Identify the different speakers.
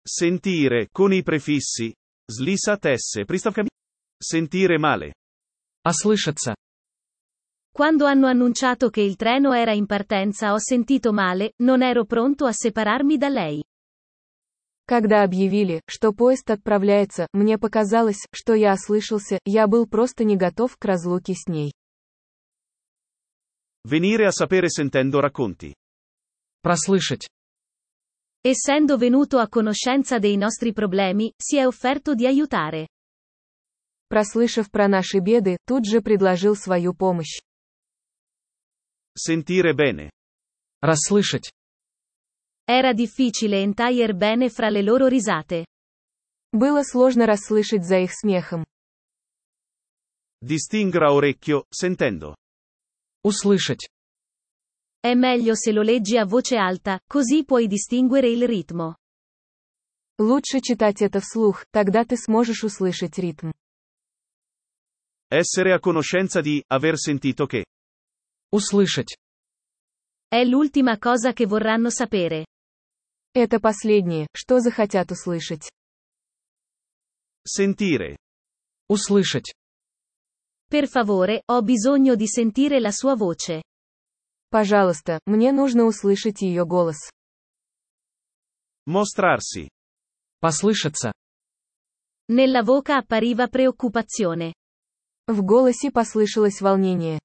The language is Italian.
Speaker 1: Sentire, con i prefissi. Slisatesse, pristavkami. Sentire male.
Speaker 2: Ослышаться.
Speaker 3: Quando hanno annunciato che il treno era in partenza ho sentito male, non ero pronto a separarmi da lei.
Speaker 4: Когда объявили, что поезд отправляется, мне показалось, что я ослышался, я был просто не готов к разлуке с ней.
Speaker 1: Venire a sapere sentendo racconti.
Speaker 2: Прослышать.
Speaker 3: Essendo venuto a conoscenza dei nostri problemi, si è offerto di aiutare.
Speaker 4: Прослышав про наши беды, тут же предложил свою помощь.
Speaker 1: Sentire bene.
Speaker 2: Расслышать.
Speaker 3: Era difficile entaglier bene fra le loro risate.
Speaker 4: Было сложно расслышать за их смехом.
Speaker 1: Distinguere a orecchio, sentendo.
Speaker 2: Услышать.
Speaker 3: È meglio se lo leggi a voce alta, così puoi distinguere il ritmo.
Speaker 4: Лучше читать это вслух, тогда ты сможешь услышать ритм.
Speaker 1: Essere a conoscenza di, aver sentito che.
Speaker 2: Услышать.
Speaker 3: È l'ultima cosa che vorranno sapere.
Speaker 4: Это последнее, что захотят услышать.
Speaker 1: Sentire.
Speaker 2: Услышать.
Speaker 3: Per favore, ho bisogno di sentire la sua voce.
Speaker 4: Пожалуйста, мне нужно услышать ее голос.
Speaker 1: Mostrarsi.
Speaker 2: Послышаться.
Speaker 3: Nella voce appariva preoccupazione.
Speaker 4: В голосе послышалось волнение.